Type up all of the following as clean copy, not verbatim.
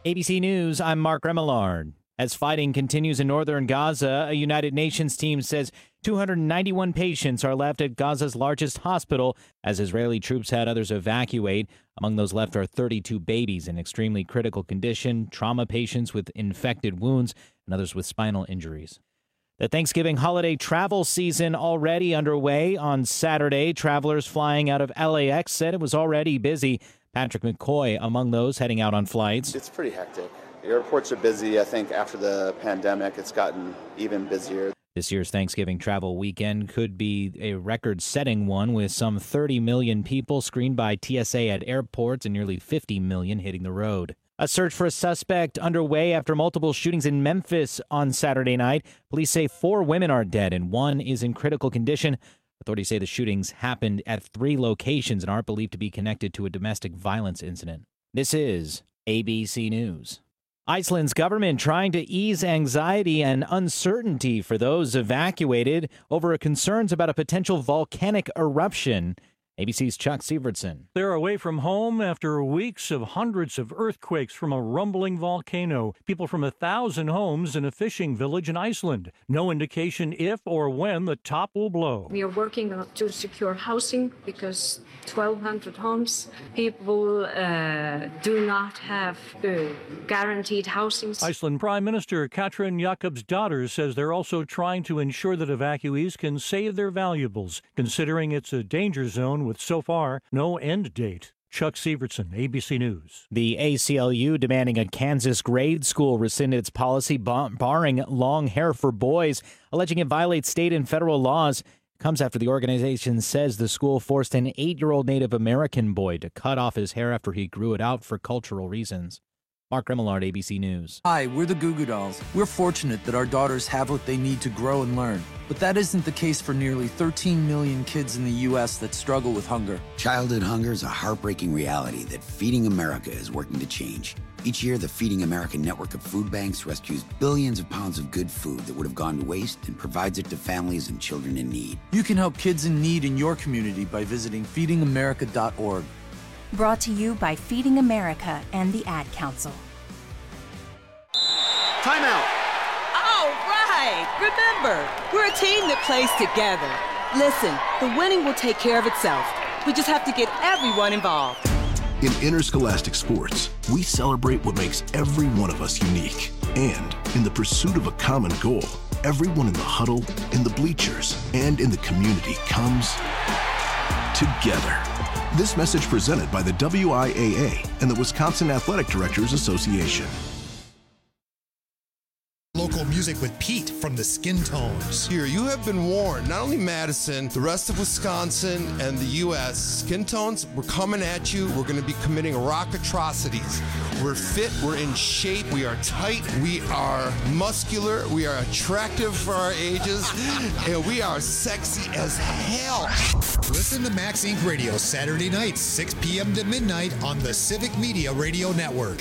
ABC News, I'm Mark Remillard. As fighting continues in northern Gaza, a United Nations team says 291 patients are left at Gaza's largest hospital as Israeli troops had others evacuate. Among those left are 32 babies in extremely critical condition, trauma patients with infected wounds, and others with spinal injuries. The Thanksgiving holiday travel season already underway. On Saturday, travelers flying out of LAX said it was already busy. Patrick McCoy among those heading out on flights. It's pretty hectic. The airports are busy. I think after the pandemic, it's gotten even busier. This year's Thanksgiving travel weekend could be a record-setting one, with some 30 million people screened by TSA at airports and nearly 50 million hitting the road. A search for a suspect underway after multiple shootings in Memphis on Saturday night. Police say 4 women are dead and 1 is in critical condition. Authorities say the shootings happened at 3 locations and aren't believed to be connected to a domestic violence incident. This is ABC News. Iceland's government trying to ease anxiety and uncertainty for those evacuated over concerns about a potential volcanic eruption. ABC's Chuck Sievertson. They're away from home after weeks of hundreds of earthquakes from a rumbling volcano. People from 1,000 homes in a fishing village in Iceland. No indication if or when the top will blow. We are working to secure housing because 1,200 homes, people do not have guaranteed housing. Iceland Prime Minister Katrin Jakobsdottir says they're also trying to ensure that evacuees can save their valuables, considering it's a danger zone with so far no end date. Chuck Sievertson, ABC News. The ACLU demanding a Kansas grade school rescind its policy barring long hair for boys, alleging it violates state and federal laws. Comes after the organization says the school forced an 8-year-old Native American boy to cut off his hair after he grew it out for cultural reasons. Mark Remillard, ABC News. Hi, we're the Goo Goo Dolls. We're fortunate that our daughters have what they need to grow and learn. But that isn't the case for nearly 13 million kids in the U.S. that struggle with hunger. Childhood hunger is a heartbreaking reality that Feeding America is working to change. Each year, the Feeding America network of food banks rescues billions of pounds of good food that would have gone to waste and provides it to families and children in need. You can help kids in need in your community by visiting feedingamerica.org. Brought to you by Feeding America and the Ad Council. Timeout. All right. Remember, we're a team that plays together. Listen, the winning will take care of itself. We just have to get everyone involved. In interscholastic sports, we celebrate what makes every one of us unique. And in the pursuit of a common goal, everyone in the huddle, in the bleachers, and in the community comes together. This message presented by the WIAA and the Wisconsin Athletic Directors Association. Local music with Pete from the Skin Tones. Here, you have been warned. Not only Madison, the rest of Wisconsin and the U.S. Skin Tones, we're coming at you. We're going to be committing rock atrocities. We're fit. We're in shape. We are tight. We are muscular. We are attractive for our ages. And we are sexy as hell. Listen to Max Inc. Radio Saturday nights, 6 p.m. to midnight on the Civic Media Radio Network.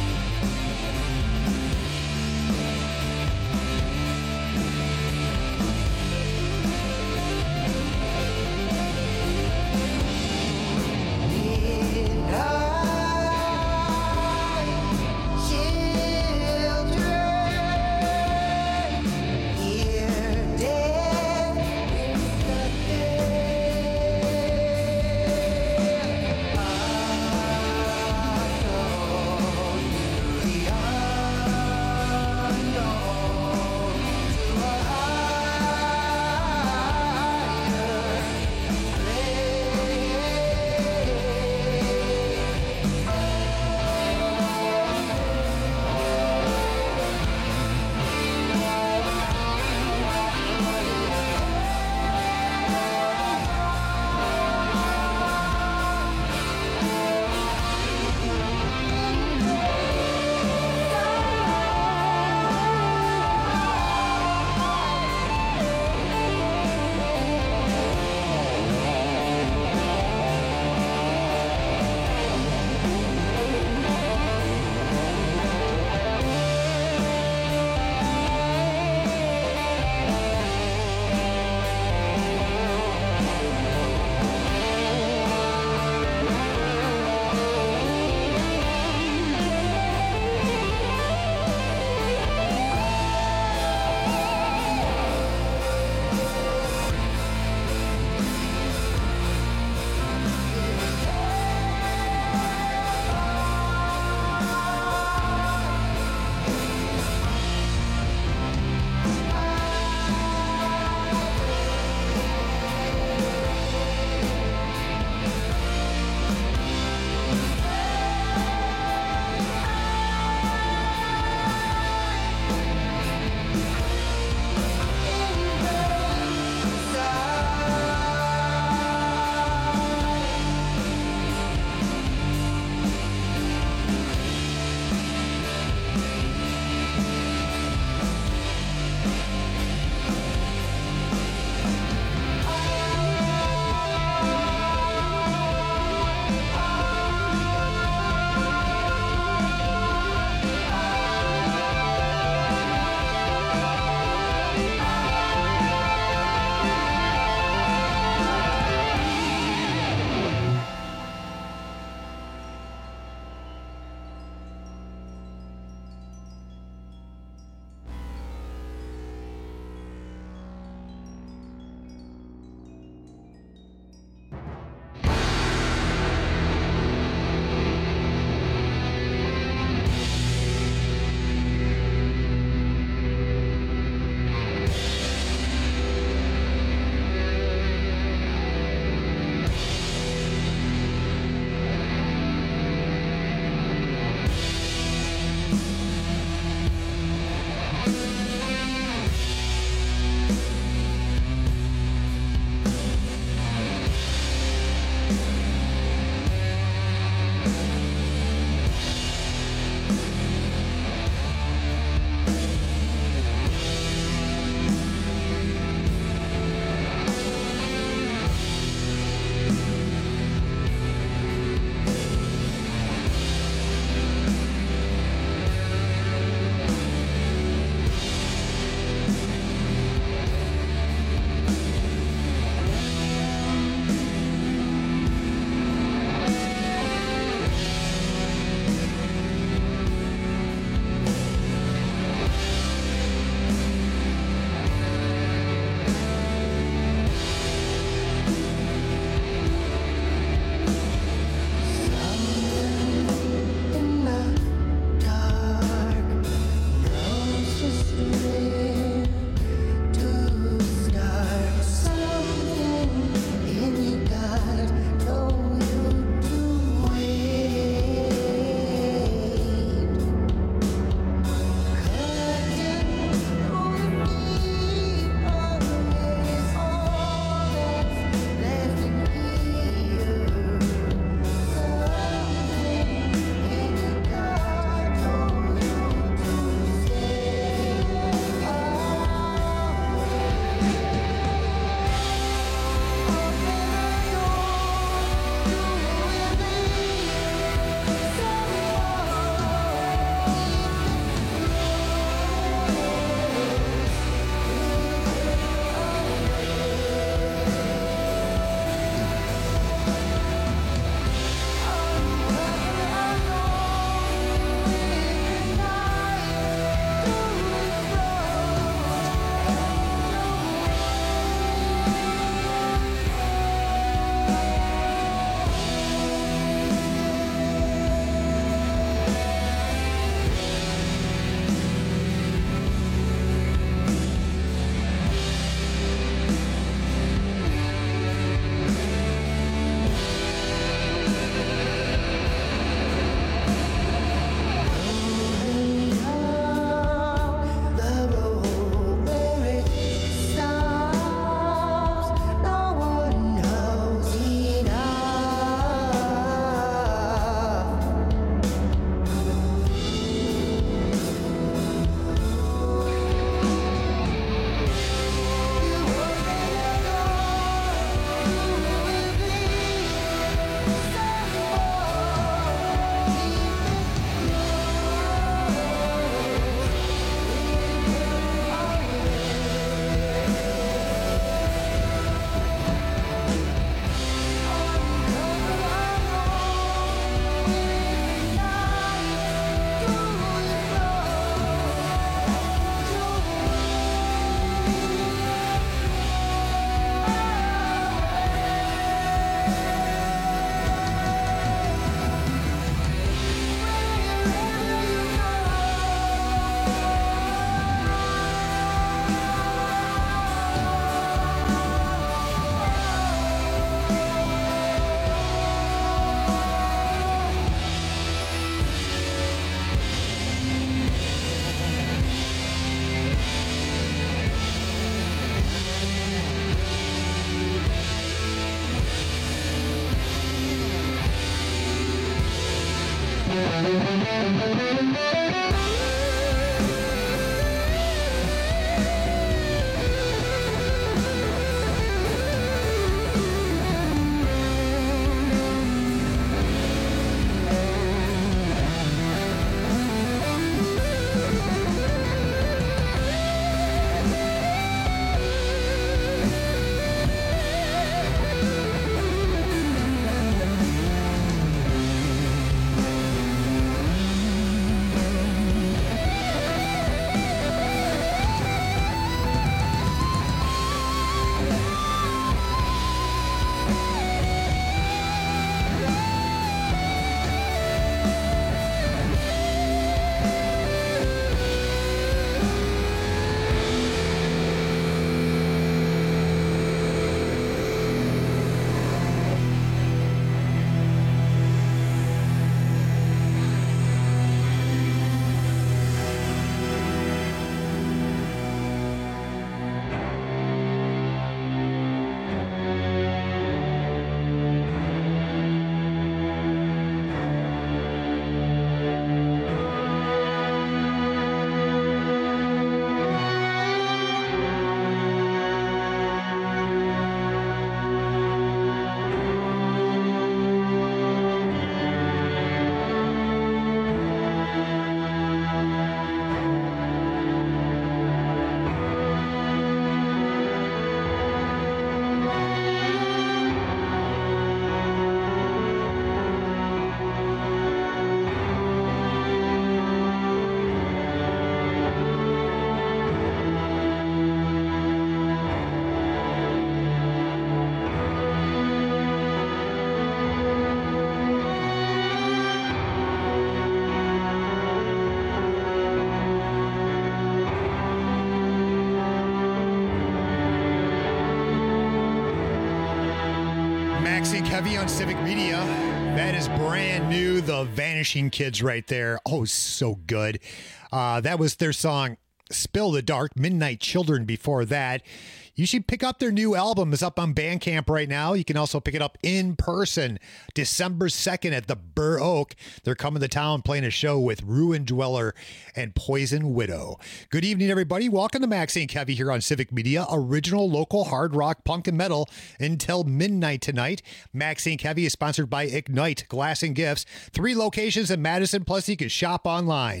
Maxine Heavy on Civic Media. That is brand new. The Vanishing Kids right there. Oh, so good. That was their song, Spill the Dark, Midnight Children before that. You should pick up their new album. It's up on Bandcamp right now. You can also pick it up in person December 2nd at the Burr Oak. They're coming to town playing a show with Ruin Dweller and Poison Widow. Good evening, everybody. Welcome to Maxine Kevy here on Civic Media. Original local hard rock, punk, and metal until midnight tonight. Maxine Kevy is sponsored by Ignite Glass and Gifts. 3 locations in Madison, plus you can shop online.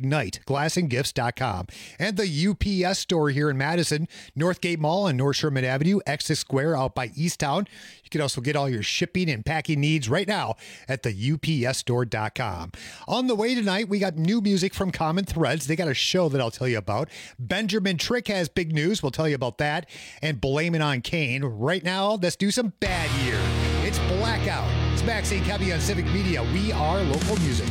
IgniteGlassandGifts.com. And the UPS store here in Madison, Northgate Mall on North Sherman Avenue, Exit Square out by Easttown. You can also get all your shipping and packing needs right now at the UPSstore.com. On the way tonight, we got new music from Common Threads. They got a show that I'll tell you about. Benjamin Trick has big news. We'll tell you about that. And Blame It on Kane. Right now, let's do some Bad Year. It's Blackout. It's Maxine Kevy on Civic Media. We are local music.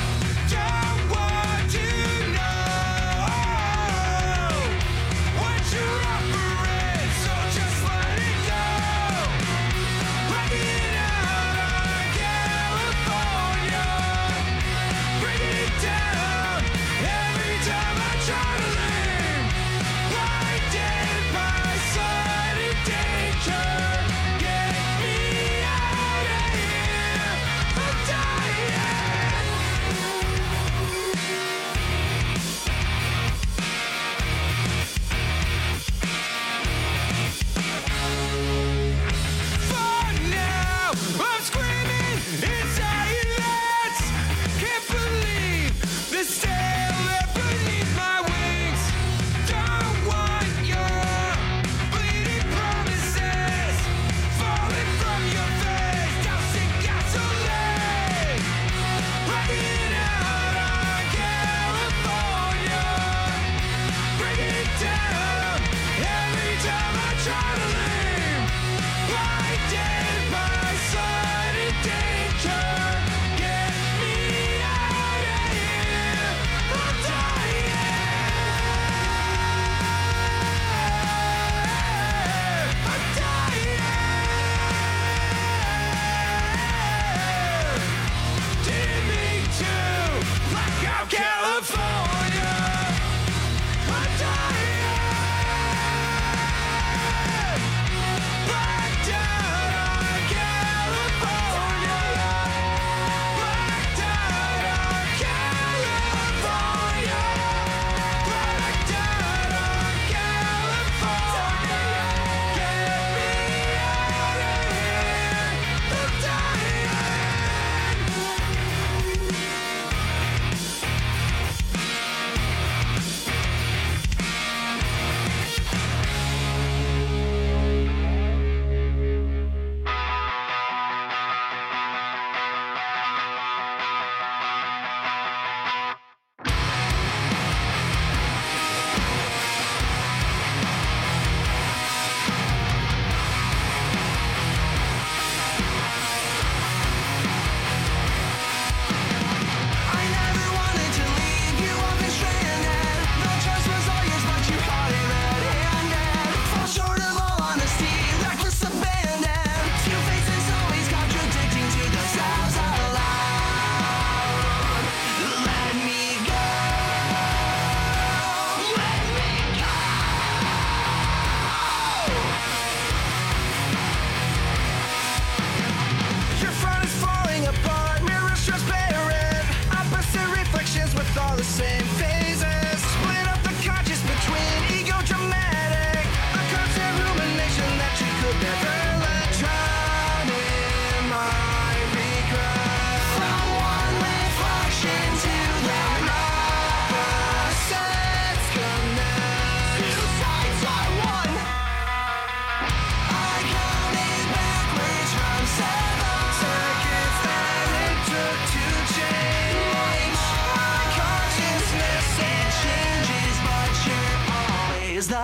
Don't want to know what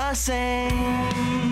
the same.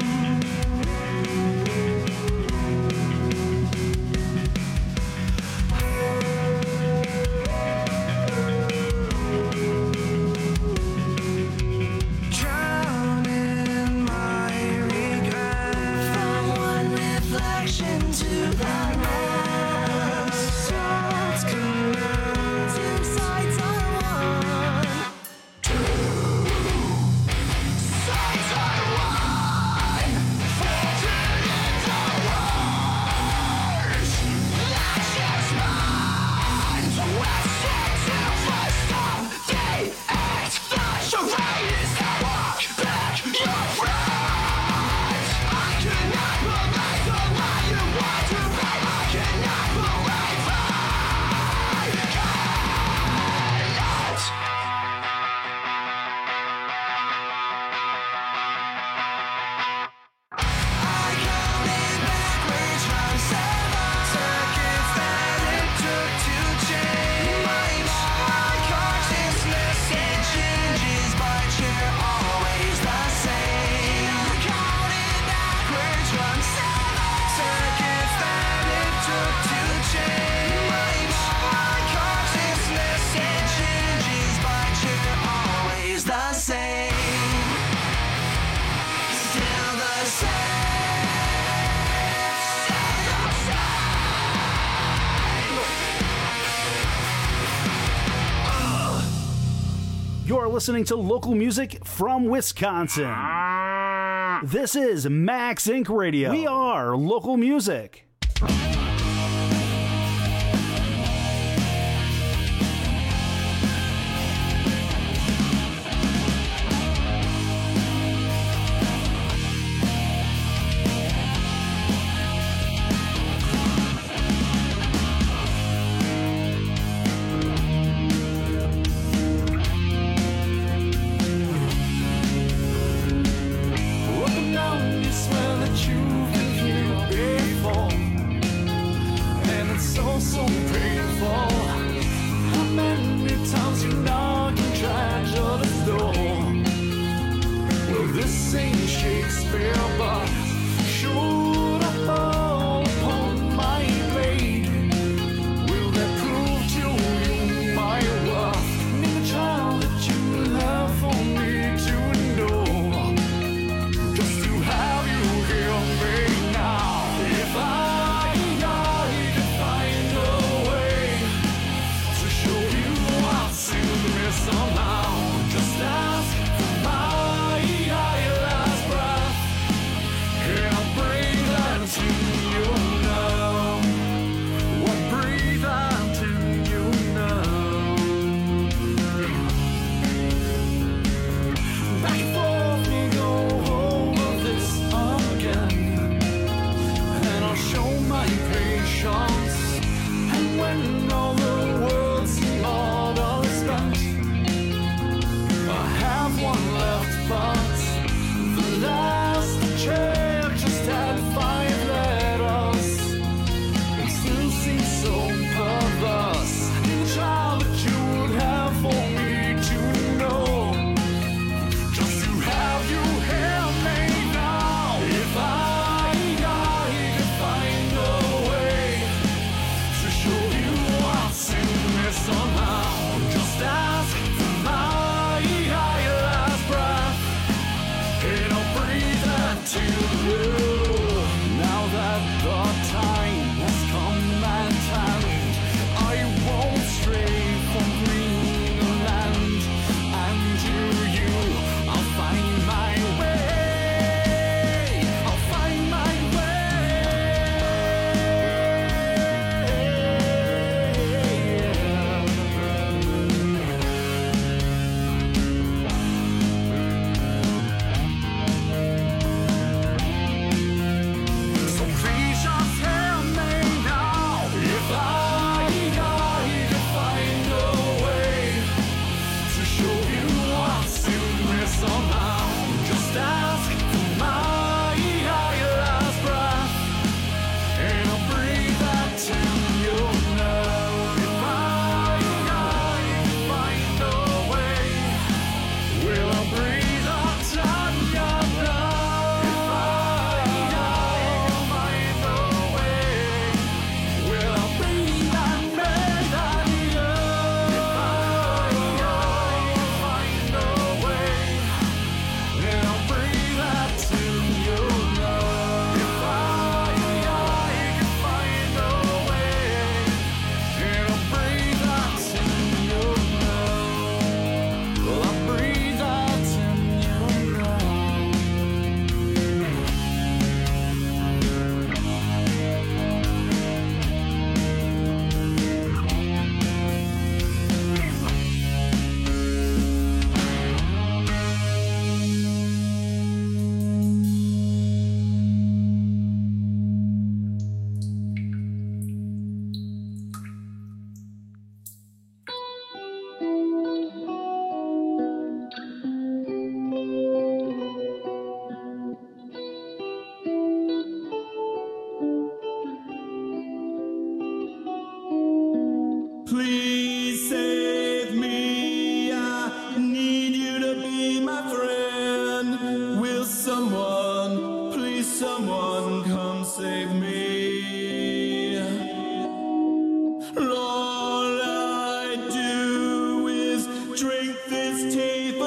You're listening to local music from Wisconsin. This is Max Inc. Radio. We are local music.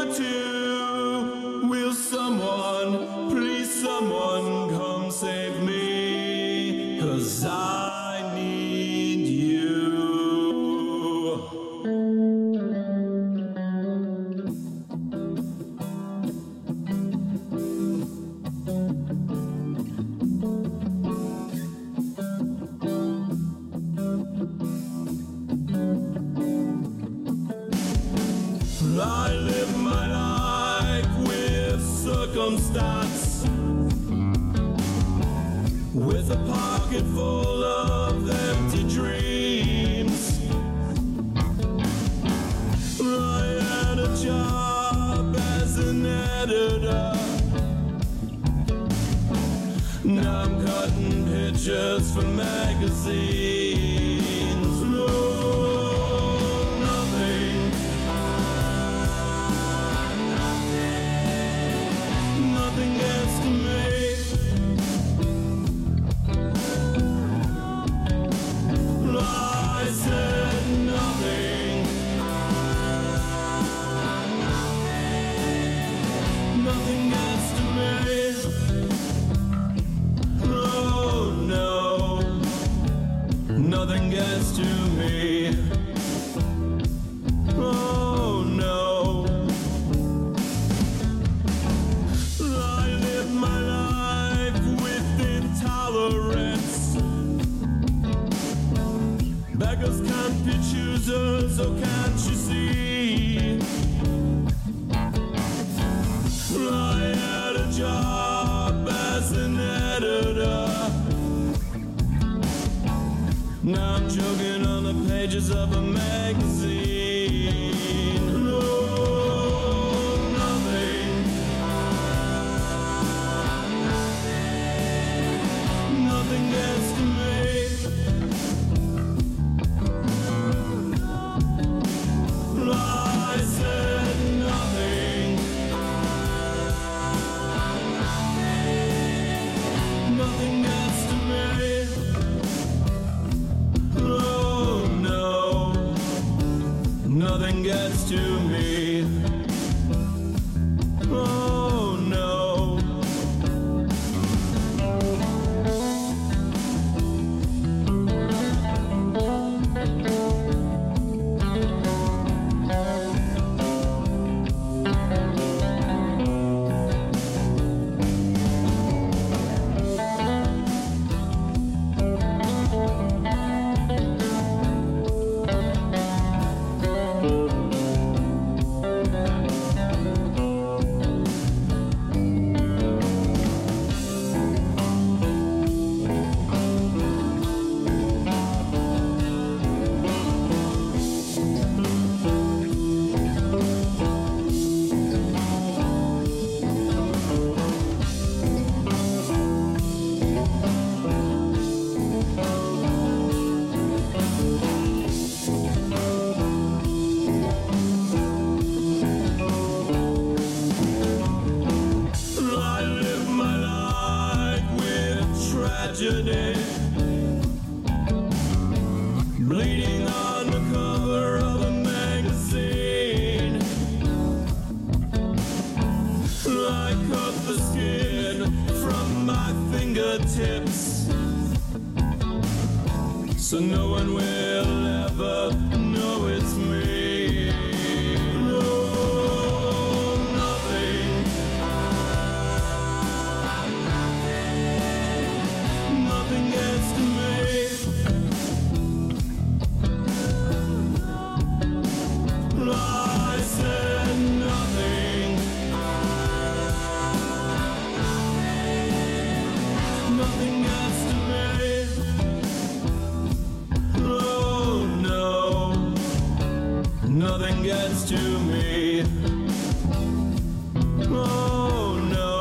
too. Will someone, please someone, come save me? 'Cause I need you. I live my life with circumstance, with a pocket full of empty dreams. I had a job as an editor. Now I'm cutting pictures for magazines. No, nothing. Nothing gets to me. I said nothing. Nothing gets to me. Oh no. Nothing gets to me. Oh no. I live my life with intolerance. Beggars can't be choosers, oh can't you see? I had a job as an editor. Now I'm joking on the pages of a magazine. No, nothing. Nothing gets to me. I said nothing. Nothing gets to me. Oh no. Nothing gets to me. Oh no. I live my life with tragedy, bleeding on the cover of a magazine. I cut the skin from my fingertips, so no one will ever know it's me. No, nothing. Nothing gets to me. I said nothing. Nothing gets to me. Oh no. Nothing gets to me. Oh no.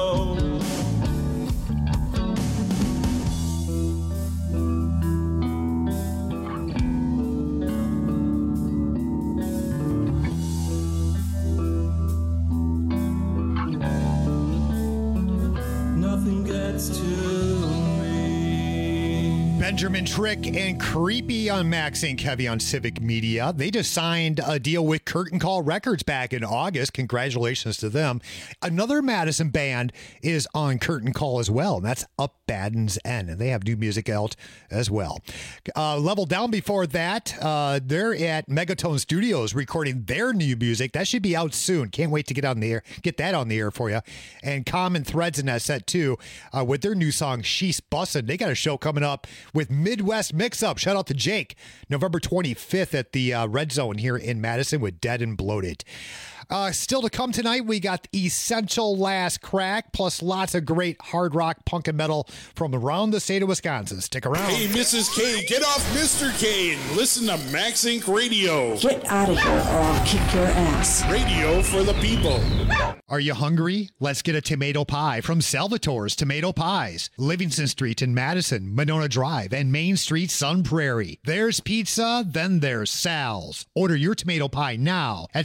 Nothing gets to me. Benjamin Trick and Creepy on Max Inc. Heavy on Civic Media. They just signed a deal with Curtain Call Records back in August. Congratulations to them. Another Madison band is on Curtain Call as well, and that's Up Baden's End, and they have new music out as well. Level Down before that, they're at Megatone Studios recording their new music. That should be out soon. Can't wait to get that on the air for you. And Common Threads in that set too, with their new song She's Bussin'. They got a show coming up with Midwest Mix-Up. Shout out to Jake. November 25th at the Red Zone here in Madison with Dead and Bloated. Still to come tonight, we got Essential Last Crack, plus lots of great hard rock, punk, and metal from around the state of Wisconsin. Stick around. Hey, Mrs. K, get off Mr. K and listen to Max Inc. Radio. Get out of here or I'll kick your ass. Radio for the people. Are you hungry? Let's get a tomato pie from Salvatore's Tomato Pies. Livingston Street in Madison, Monona Drive, and Main Street, Sun Prairie. There's pizza, then there's Sal's. Order your tomato pie now at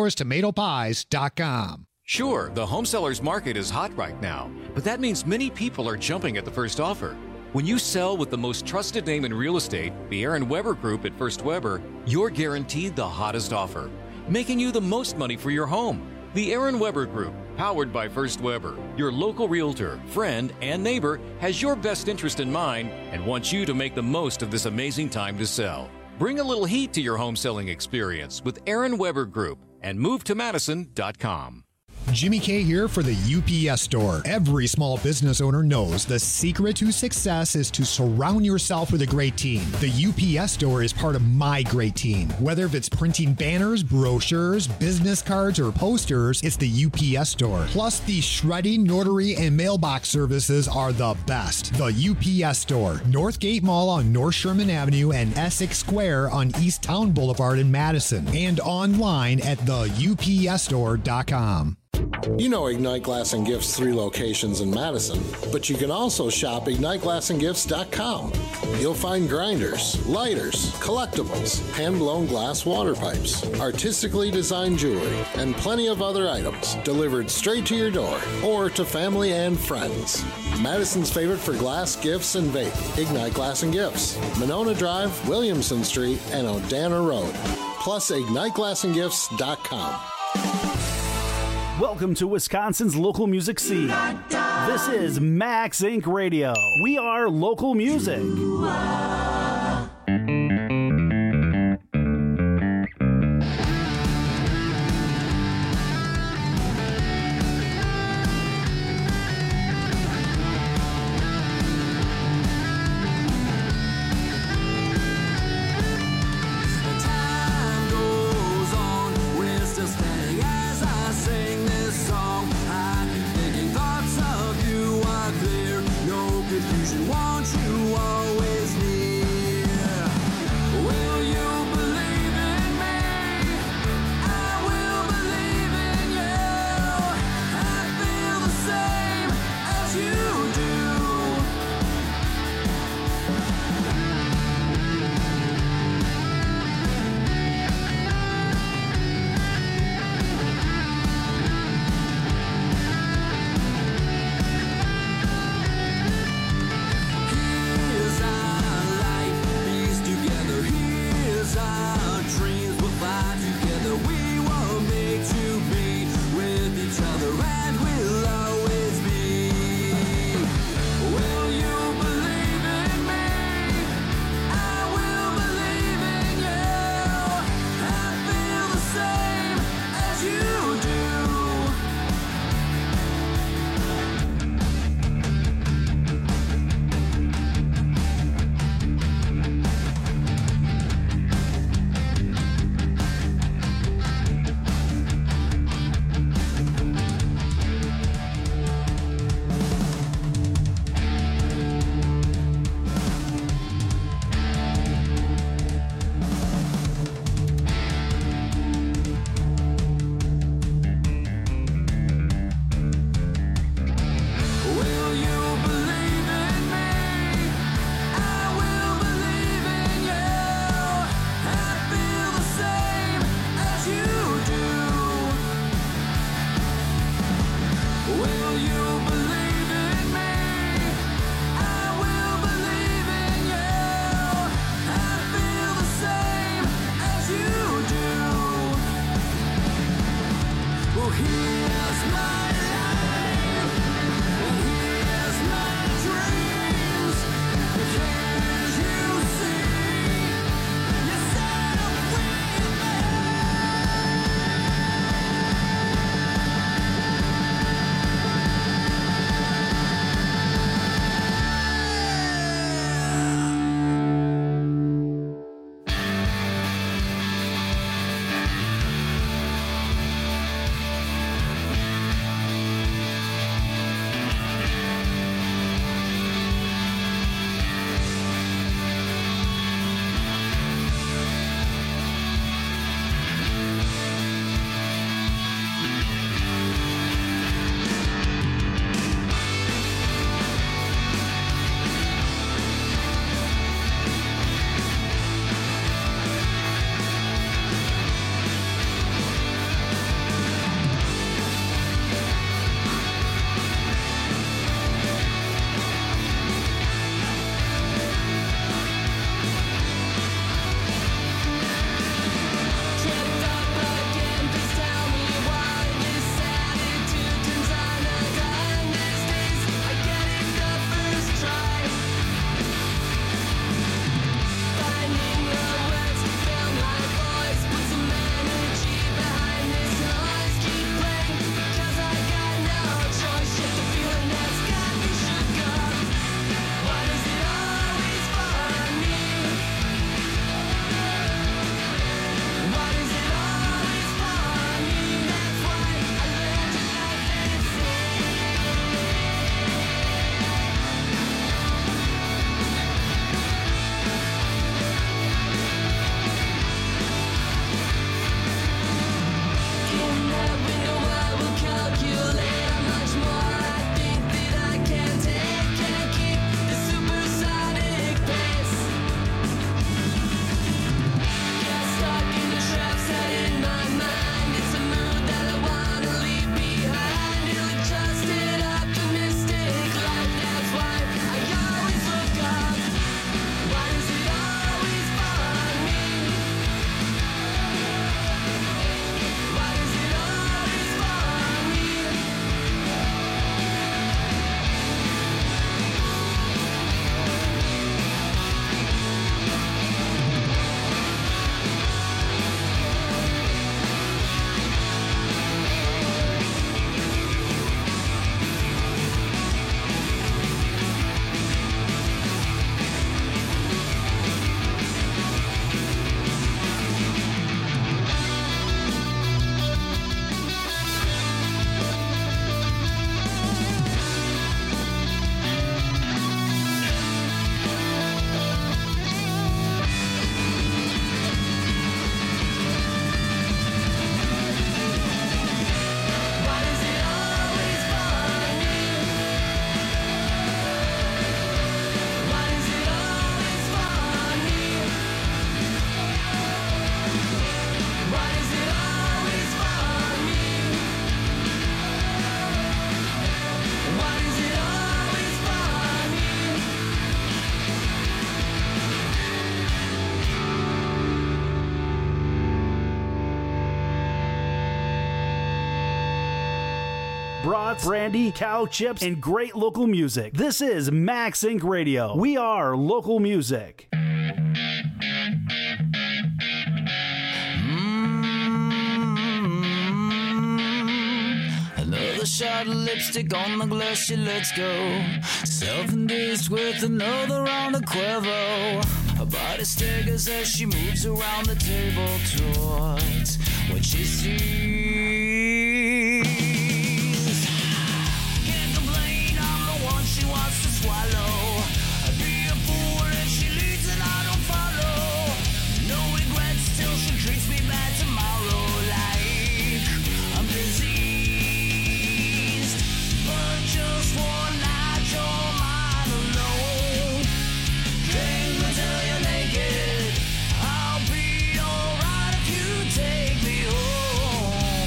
Salvatore'sTomatoPies.com. Sure, the home sellers market is hot right now, but that means many people are jumping at the first offer. When you sell with the most trusted name in real estate, the Aaron Weber Group at First Weber, you're guaranteed the hottest offer, making you the most money for your home. The Aaron Weber Group, powered by First Weber, your local realtor, friend, and neighbor, has your best interest in mind and wants you to make the most of this amazing time to sell. Bring a little heat to your home selling experience with Aaron Weber Group and move to Madison.com. Jimmy K here for the UPS Store. Every small business owner knows the secret to success is to surround yourself with a great team. The UPS Store is part of my great team. Whether if it's printing banners, brochures, business cards, or posters, it's the UPS Store. Plus, the shredding, notary, and mailbox services are the best. The UPS Store, Northgate Mall on North Sherman Avenue and Essex Square on East Town Boulevard in Madison, and online at theupsstore.com. You know Ignite Glass and Gifts 3 locations in Madison, but you can also shop IgniteGlassandGifts.com. You'll find grinders, lighters, collectibles, hand-blown glass water pipes, artistically designed jewelry, and plenty of other items delivered straight to your door or to family and friends. Madison's favorite for glass, gifts, and vape, Ignite Glass and Gifts, Monona Drive, Williamson Street, and Odana Road. Plus, IgniteGlassandGifts.com. Welcome to Wisconsin's local music scene. This is Max Inc. Radio. We are local music. Won't you always need brats, brandy, cow chips, and great local music. This is Max Inc. Radio. We are local music. Another shot of lipstick on the glass, yeah, let's go. 7 days with another round of Cuervo. Her body staggers as she moves around the table towards what she sees. Can't complain, I'm the one she wants to swallow. I'd be a fool if she leads and I don't follow. No regrets till she treats me bad tomorrow, like I'm diseased. But just one night, your mind alone. Drink until you're naked. I'll be alright if you take me home.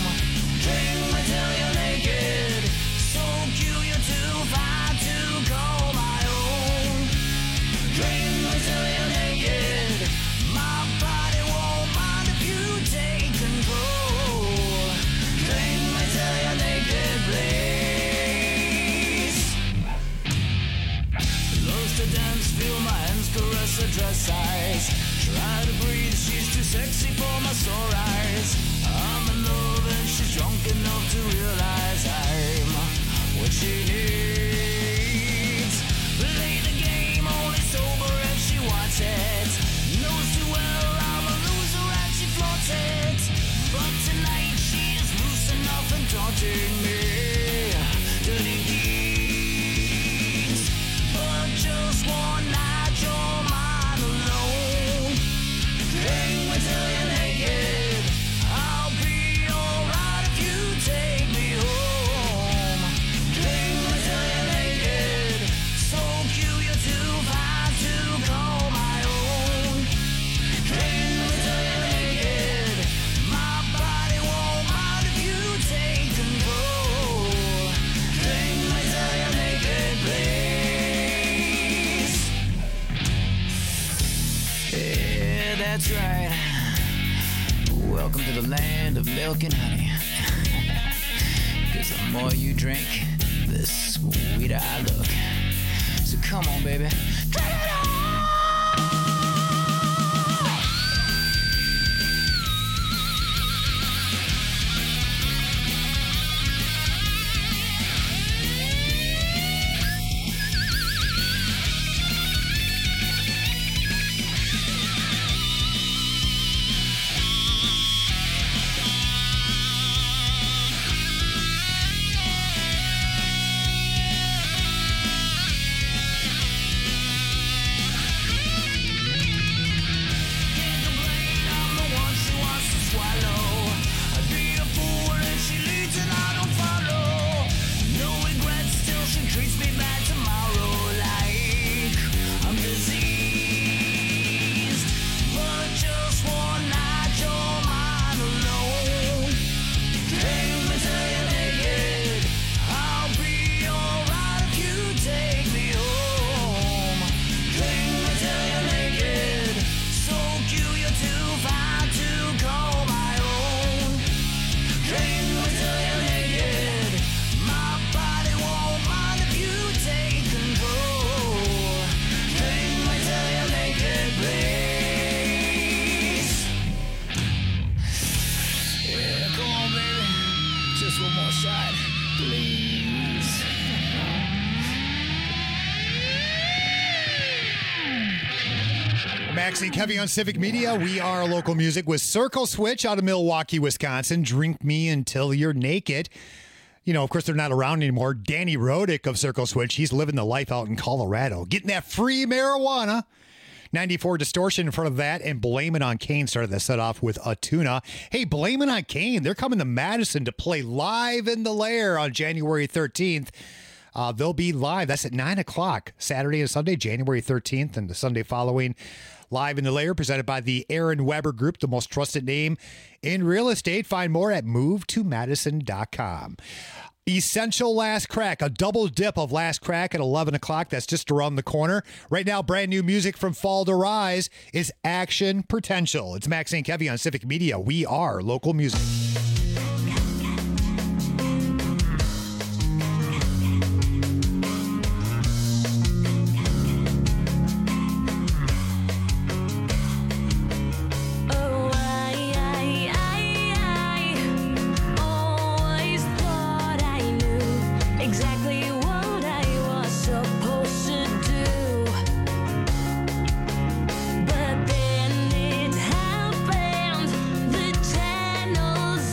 sore eyes. I'm in love and she's drunk enough to realize I'm what she needs. Play the game, only sober if she wants it. Knows too well I'm a loser and she flaunts it. But tonight she is loose enough and taunting me. Dirty deeds. But just one night you're mine alone. Hang me till you're naked. I'll be alright if you take me home. Hang me till you're naked. So cute you're too fine to call my own. Hang me till you're naked. My body won't mind if you take control. Hang me till you're naked, please. Yeah, that's right. Welcome to the land of milk and honey. 'Cause the more you drink, the sweeter I look. So come on, baby. Drink it on! Maxine Kevy on Civic Media. We are local music with Circle Switch out of Milwaukee, Wisconsin. Drink me until you're naked. You know, of course, they're not around anymore. Danny Rodick of Circle Switch, he's living the life out in Colorado, getting that free marijuana. 94 Distortion in front of that, and Blame It on Kane started the set off with a tuna. Hey, Blame It on Kane, they're coming to Madison to play live in the Lair on January 13th. They'll be live. That's at 9 o'clock, Saturday and Sunday, January 13th, and the Sunday following. Live in the Lair, presented by the Aaron Weber Group, the most trusted name in real estate. Find more at movetomadison.com. Essential Last Crack, a double dip of Last Crack at 11 o'clock. That's just around the corner. Right now, brand new music from Fall to Rise is Action Potential. It's Maxine Kevy on Civic Media. We are local music. But then it happened. The channels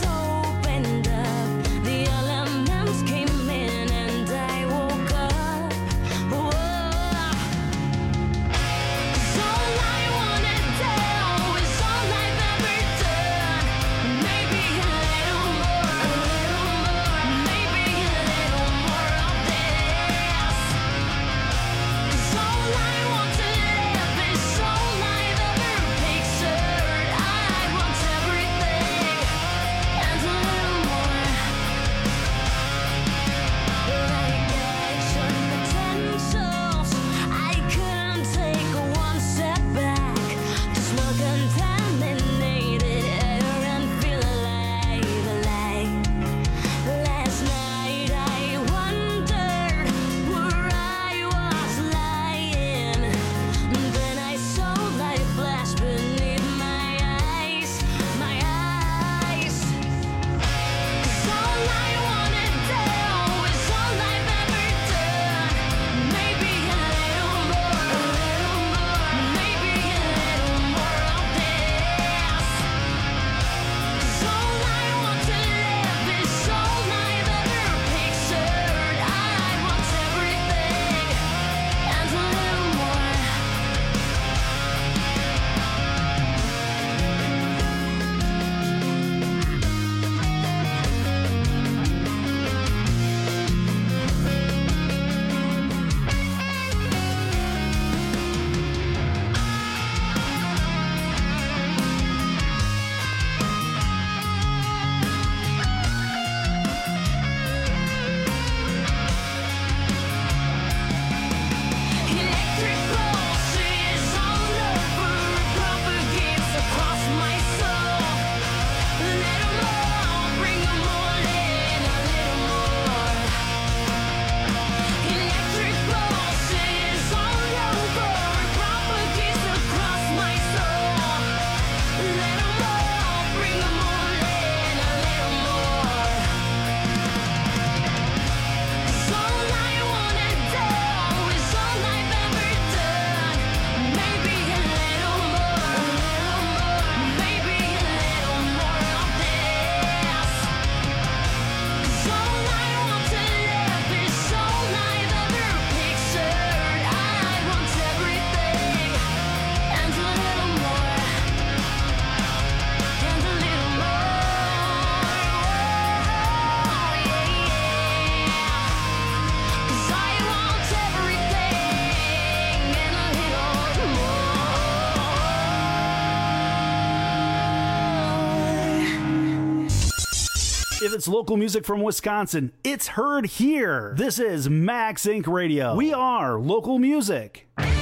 If it's local music from Wisconsin, it's heard here. This is Max Inc. Radio. We are local music.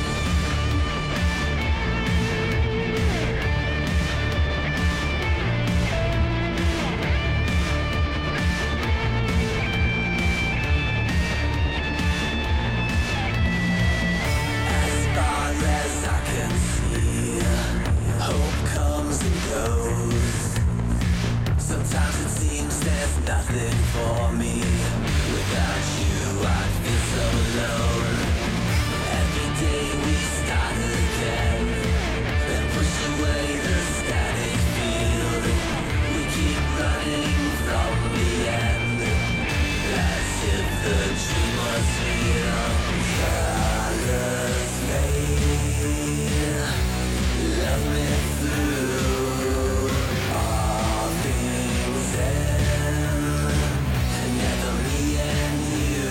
Nothing for me. Without you, I'd feel so alone. Every day we start again and push away the static field. We keep running from the end, as if the dream was real. Colors fade, love me through all things end. Never me and you.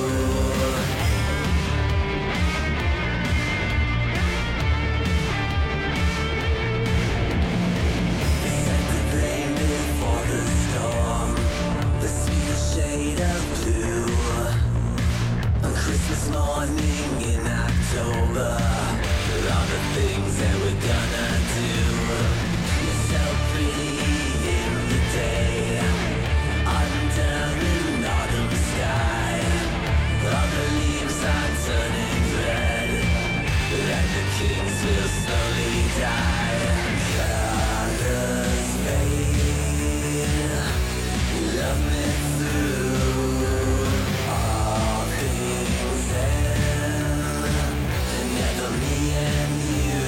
They set the blame before the storm, the sweetest shade of blue. On Christmas morning in October, all the things that we're gonna do. You're so pretty in the day, under an autumn sky. All the leaves are turning red, and the kings will slowly die. Colors fade, love me through all things end, and never me and you.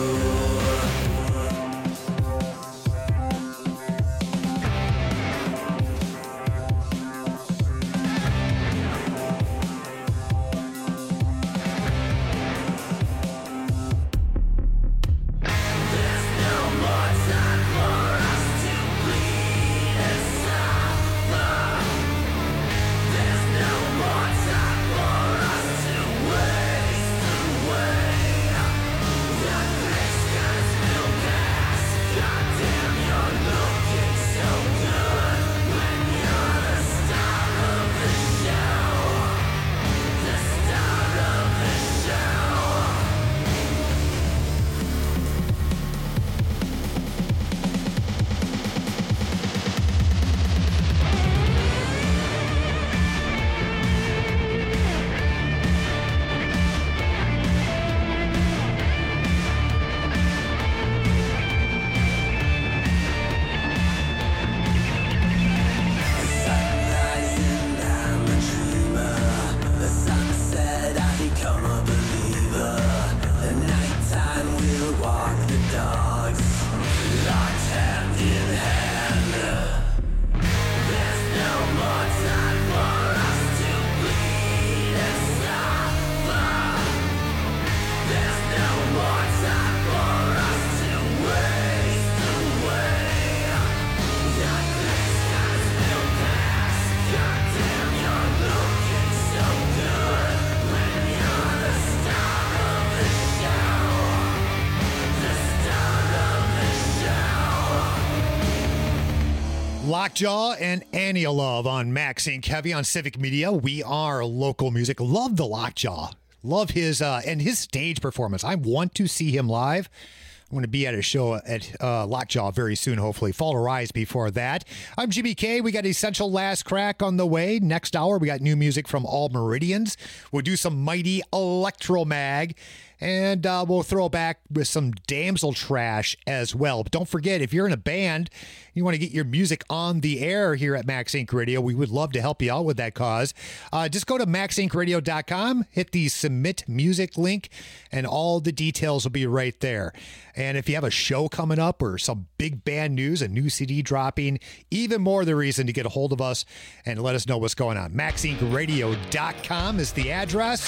Lockjaw and Annie Love on Max Inc. Heavy on Civic Media. We are local music. Love the Lockjaw. Love his and his stage performance. I want to see him live. I'm going to be at a show at Lockjaw very soon, hopefully. Fall to Rise before that. I'm GBK. We got Essential Last Crack on the way. Next hour, we got new music from All Meridians. We'll do some Mighty Electromag. And we'll throw back with some Damsel Trash as well. But don't forget, if you're in a band, you want to get your music on the air here at Max Inc. Radio, we would love to help you out with that cause. Just go to maxincradio.com, hit the Submit Music link, and all the details will be right there. And if you have a show coming up or some big band news, a new CD dropping, even more the reason to get a hold of us and let us know what's going on. maxincradio.com is the address.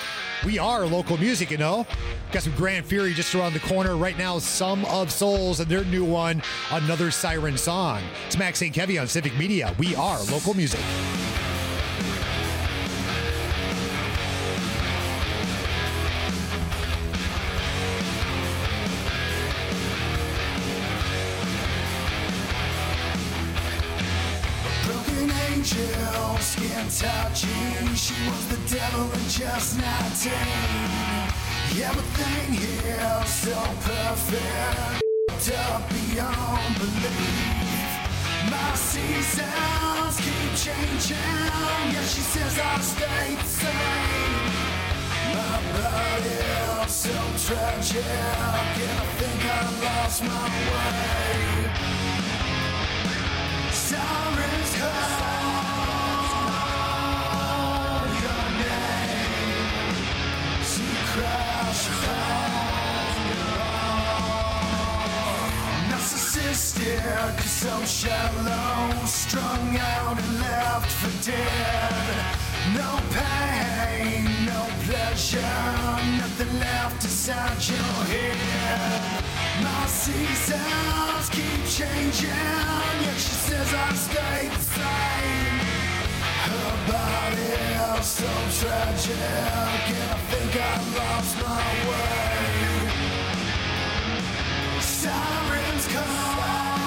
We are local music, you know. Got some Grand Fury just around the corner. Right now, Some of Souls and their new one, Another Siren Song. It's Max Inc. Heavy on Civic Media. We are local music. Guardian angel, skin touching. She was the devil in just 19. Everything here so perfect, up beyond belief. My seasons keep changing. Yeah, she says I'll stay the same. My body so tragic, and I think I lost my way. Sirens call your name. She cries on your own. Narcissistic, so shallow, strung out and left for dead. No pain, no pleasure, nothing left inside your head. My seasons keep changing, yet she says I stay the same. Her body so tragic, and I think I lost my way. Sirens call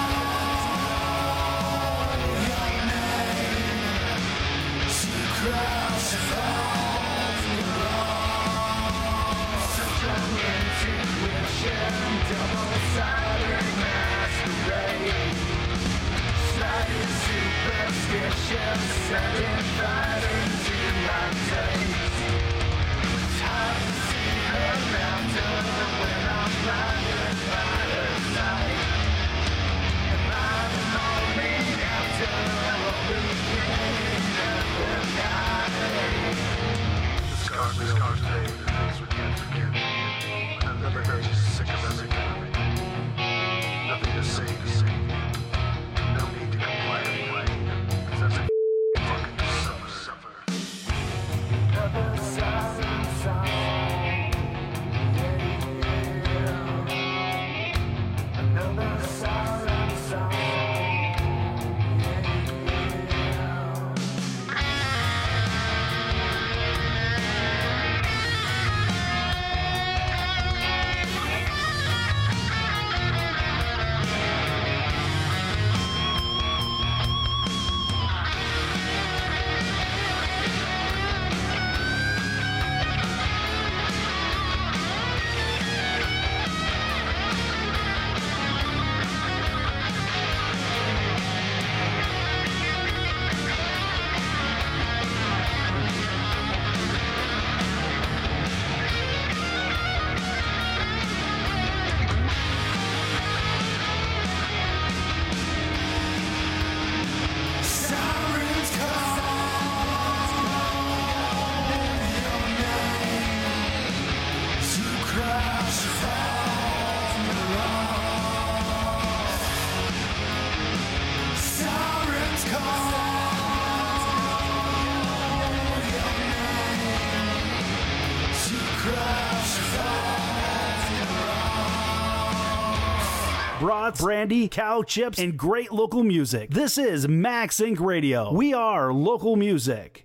your name. She cries on your own. Central intuition, double-sided masquerade. Slightly superstitious, setting fire into my taste. It's hard to see her laughter when I'm blinded by her sight. Am I the morning after or the beginning of the night? The scars fade, the things we can't forget. Another day, sick of everything. Nothing to say. No need to complain. 'Cause that's a fucking suffer. Another siren song. Yeah. Another siren song. Sirens call your name. To crash on your own. Sirens call your name. To crash on your own. Brats, brandy, cow chips, and great local music. This is Max Inc. Radio. We are local music.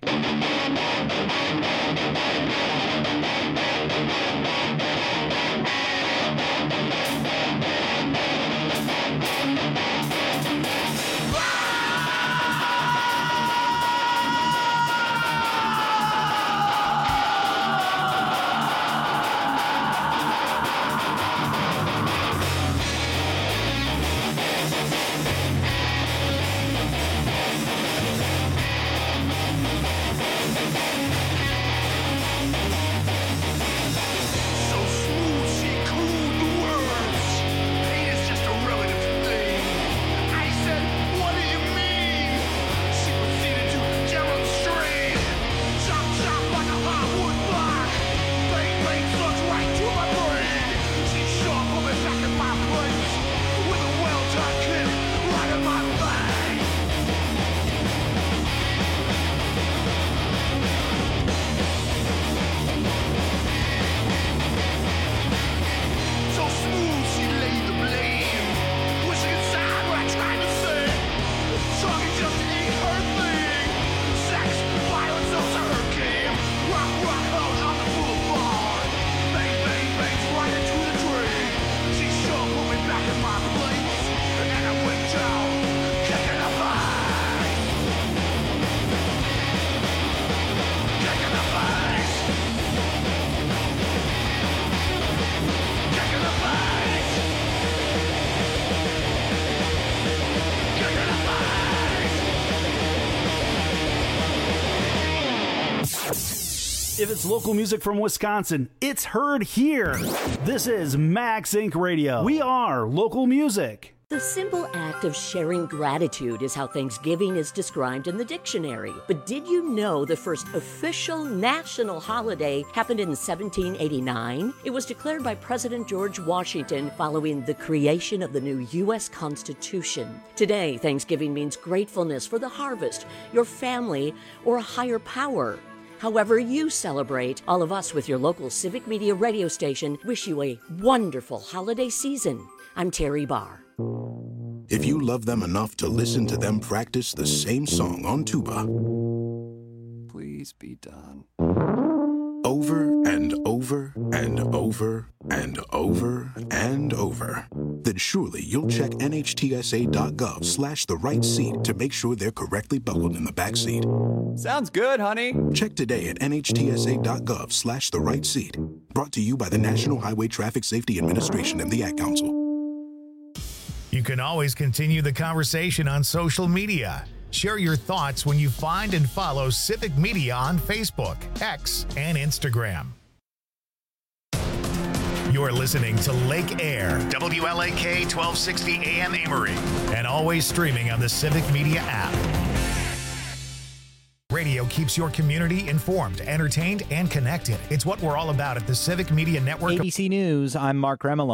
If it's local music from Wisconsin, it's heard here. This is Max Inc. Radio. We are local music. The simple act of sharing gratitude is how Thanksgiving is described in the dictionary. But did you know the first official national holiday happened in 1789? It was declared by President George Washington following the creation of the new U.S. Constitution. Today, Thanksgiving means gratefulness for the harvest, your family, or a higher power. However you celebrate, all of us with your local Civic Media radio station wish you a wonderful holiday season. I'm Terry Barr. If you love them enough to listen to them practice the same song on tuba, please be done. Over and over and over and over and over, then surely you'll check NHTSA.gov/the right seat to make sure they're correctly buckled in the back seat. Sounds good, honey. Check today at NHTSA.gov/the right seat. Brought to you by the National Highway Traffic Safety Administration and the Ad Council. You can always continue the conversation on social media. Share your thoughts when you find and follow Civic Media on Facebook, X, and Instagram. You're listening to Lake Air, WLAK 1260 AM Amory, and always streaming on the Civic Media app. Radio keeps your community informed, entertained, and connected. It's what we're all about at the Civic Media Network. ABC News, I'm Mark Remelo.